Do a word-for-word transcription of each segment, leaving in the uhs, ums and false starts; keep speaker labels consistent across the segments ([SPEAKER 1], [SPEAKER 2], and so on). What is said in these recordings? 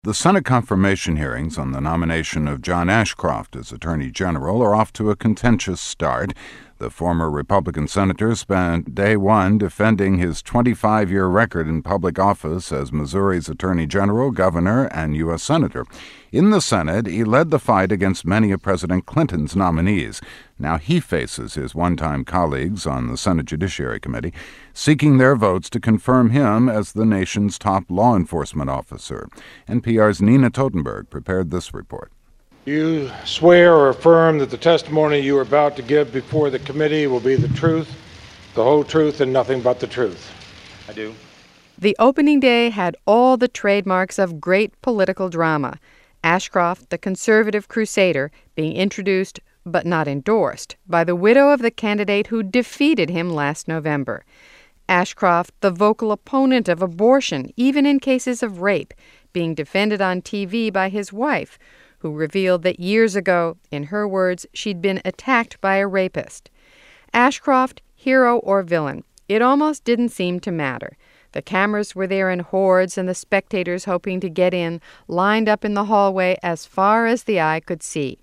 [SPEAKER 1] The Senate confirmation hearings on the nomination of John Ashcroft as Attorney General are off to a contentious start. The former Republican senator spent day one defending his twenty-five-year record in public office as Missouri's Attorney General, Governor, and U S Senator. In the Senate, he led the fight against many of President Clinton's nominees. Now he faces his one-time colleagues on the Senate Judiciary Committee, seeking their votes to confirm him as the nation's top law enforcement officer. N P R's Nina Totenberg prepared this report.
[SPEAKER 2] You swear or affirm that the testimony you are about to give before the committee will be the truth, the whole truth, and nothing but the truth?
[SPEAKER 3] I do.
[SPEAKER 4] The opening day had all the trademarks of great political drama. Ashcroft, the conservative crusader, being introduced but not endorsed by the widow of the candidate who defeated him last November. Ashcroft, the vocal opponent of abortion, even in cases of rape, being defended on T V by his wife, who revealed that years ago, in her words, she'd been attacked by a rapist. Ashcroft, hero or villain, it almost didn't seem to matter. The cameras were there in hordes, and the spectators hoping to get in lined up in the hallway as far as the eye could see.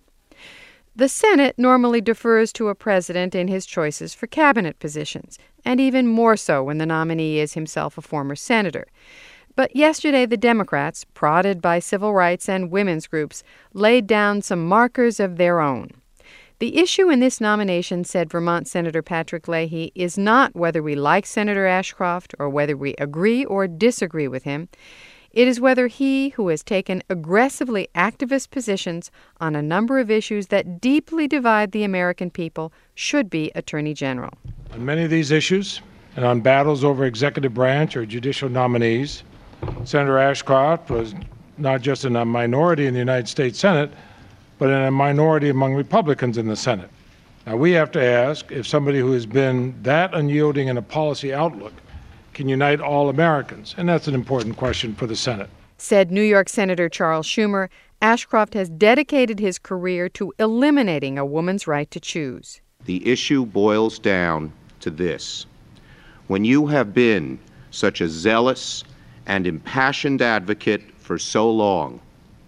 [SPEAKER 4] The Senate normally defers to a president in his choices for cabinet positions, and even more so when the nominee is himself a former senator. But yesterday, the Democrats, prodded by civil rights and women's groups, laid down some markers of their own. The issue in this nomination, said Vermont Senator Patrick Leahy, is not whether we like Senator Ashcroft or whether we agree or disagree with him. It is whether he, who has taken aggressively activist positions on a number of issues that deeply divide the American people, should be Attorney General.
[SPEAKER 2] On many of these issues, and on battles over executive branch or judicial nominees, Senator Ashcroft was not just in a minority in the United States Senate, but in a minority among Republicans in the Senate. Now, we have to ask if somebody who has been that unyielding in a policy outlook can unite all Americans, and that's an important question for the Senate.
[SPEAKER 4] Said New York Senator Charles Schumer, Ashcroft has dedicated his career to eliminating a woman's right to choose.
[SPEAKER 3] The issue boils down to this. When you have been such a zealous and impassioned advocate for so long,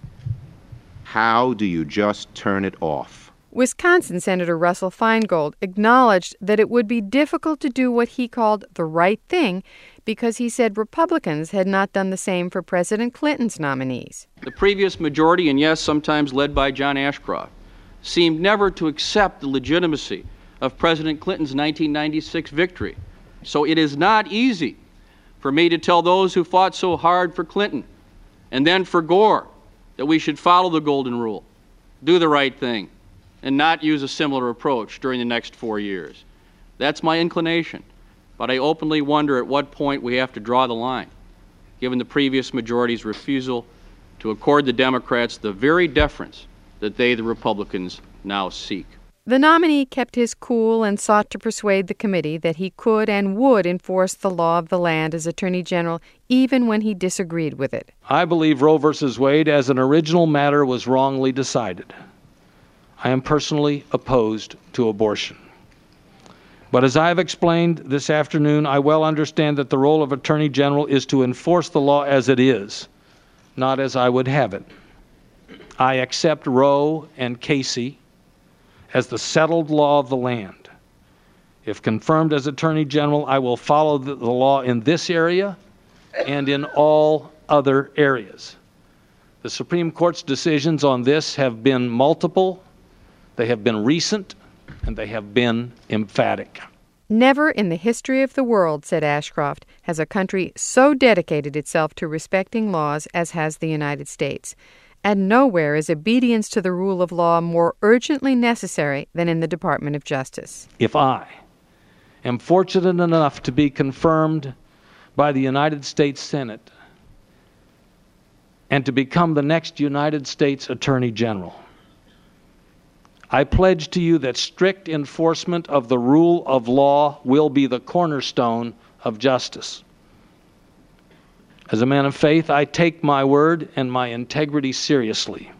[SPEAKER 3] how do you just turn it off?
[SPEAKER 4] Wisconsin Senator Russell Feingold acknowledged that it would be difficult to do what he called the right thing because he said Republicans had not done the same for President Clinton's nominees.
[SPEAKER 5] The previous majority, and yes, sometimes led by John Ashcroft, seemed never to accept the legitimacy of President Clinton's nineteen ninety-six victory. So it is not easy for me to tell those who fought so hard for Clinton and then for Gore that we should follow the golden rule, do the right thing, and not use a similar approach during the next four years. That's my inclination, but I openly wonder at what point we have to draw the line, given the previous majority's refusal to accord the Democrats the very deference that they, the Republicans, now seek.
[SPEAKER 4] The nominee kept his cool and sought to persuade the committee that he could and would enforce the law of the land as Attorney General, even when he disagreed with it.
[SPEAKER 6] I believe Roe versus Wade, as an original matter, was wrongly decided. I am personally opposed to abortion. But as I have explained this afternoon, I well understand that the role of Attorney General is to enforce the law as it is, not as I would have it. I accept Roe and Casey as the settled law of the land. If confirmed as Attorney General, I will follow the, the law in this area and in all other areas. The Supreme Court's decisions on this have been multiple, they have been recent, and they have been emphatic.
[SPEAKER 4] Never in the history of the world, said Ashcroft, has a country so dedicated itself to respecting laws as has the United States. And nowhere is obedience to the rule of law more urgently necessary than in the Department of Justice.
[SPEAKER 6] If I am fortunate enough to be confirmed by the United States Senate and to become the next United States Attorney General, I pledge to you that strict enforcement of the rule of law will be the cornerstone of justice. As a man of faith, I take my word and my integrity seriously.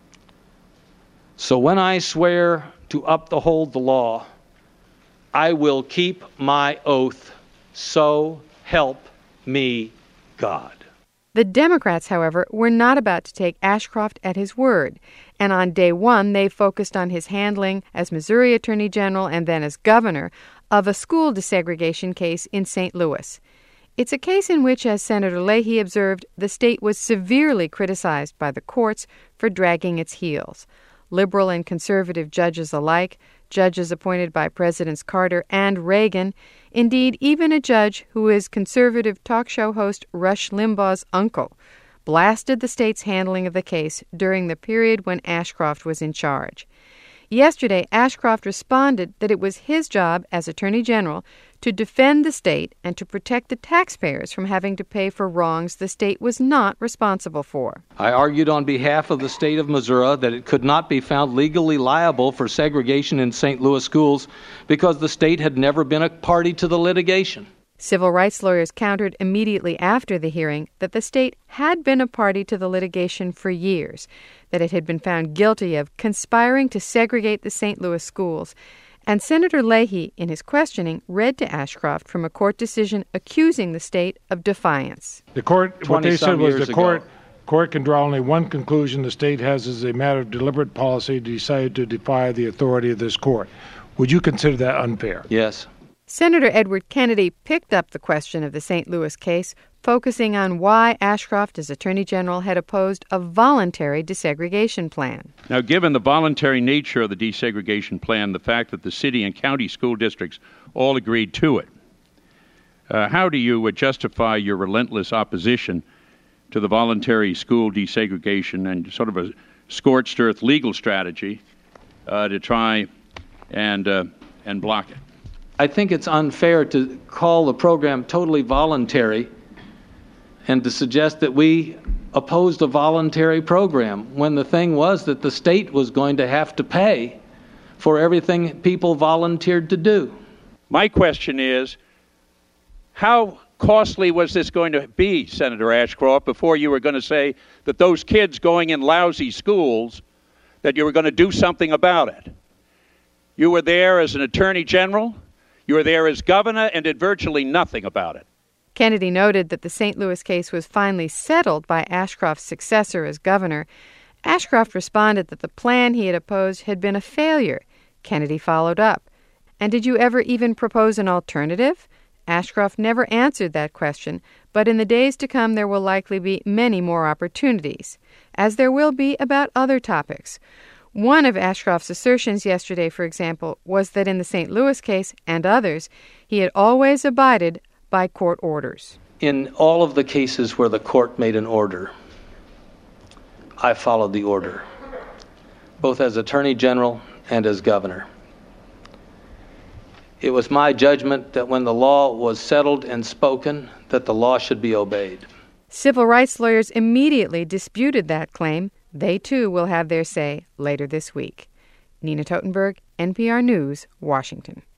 [SPEAKER 6] So when I swear to uphold the law, I will keep my oath. So help me God.
[SPEAKER 4] The Democrats, however, were not about to take Ashcroft at his word, and on day one they focused on his handling as Missouri Attorney General and then as governor of a school desegregation case in Saint Louis. It's a case in which, as Senator Leahy observed, the state was severely criticized by the courts for dragging its heels. Liberal and conservative judges alike, judges appointed by Presidents Carter and Reagan, indeed even a judge who is conservative talk show host Rush Limbaugh's uncle, blasted the state's handling of the case during the period when Ashcroft was in charge. Yesterday, Ashcroft responded that it was his job as Attorney General to defend the state and to protect the taxpayers from having to pay for wrongs the state was not responsible for.
[SPEAKER 6] I argued on behalf of the state of Missouri that it could not be found legally liable for segregation in Saint Louis schools because the state had never been a party to the litigation.
[SPEAKER 4] Civil rights lawyers countered immediately after the hearing that the state had been a party to the litigation for years, that it had been found guilty of conspiring to segregate the Saint Louis schools. And Senator Leahy, in his questioning, read to Ashcroft from a court decision accusing the state of defiance.
[SPEAKER 2] The court, what they said was the court,
[SPEAKER 6] ago.
[SPEAKER 2] court can draw only one conclusion: the state has, as a matter of deliberate policy, decided to defy the authority of this court. Would you consider that unfair?
[SPEAKER 6] Yes.
[SPEAKER 4] Senator Edward Kennedy picked up the question of the Saint Louis case, focusing on why Ashcroft, as Attorney General, had opposed a voluntary desegregation plan.
[SPEAKER 7] Now, given the voluntary nature of the desegregation plan, the fact that the city and county school districts all agreed to it, uh, how do you uh, justify your relentless opposition to the voluntary school desegregation and sort of a scorched earth legal strategy uh, to try and uh, and block it?
[SPEAKER 6] I think it's unfair to call the program totally voluntary and to suggest that we opposed a voluntary program when the thing was that the state was going to have to pay for everything people volunteered to do.
[SPEAKER 7] My question is, how costly was this going to be, Senator Ashcroft, before you were going to say that those kids going in lousy schools, that you were going to do something about it? You were there as an attorney general. You were there as governor and did virtually nothing about it.
[SPEAKER 4] Kennedy noted that the Saint Louis case was finally settled by Ashcroft's successor as governor. Ashcroft responded that the plan he had opposed had been a failure. Kennedy followed up. And did you ever even propose an alternative? Ashcroft never answered that question, but in the days to come there will likely be many more opportunities, as there will be about other topics. One of Ashcroft's assertions yesterday, for example, was that in the Saint Louis case and others, he had always abided by court orders.
[SPEAKER 6] In all of the cases where the court made an order, I followed the order, both as Attorney General and as governor. It was my judgment that when the law was settled and spoken, that the law should be obeyed.
[SPEAKER 4] Civil rights lawyers immediately disputed that claim. They, too, will have their say later this week. Nina Totenberg, N P R News, Washington.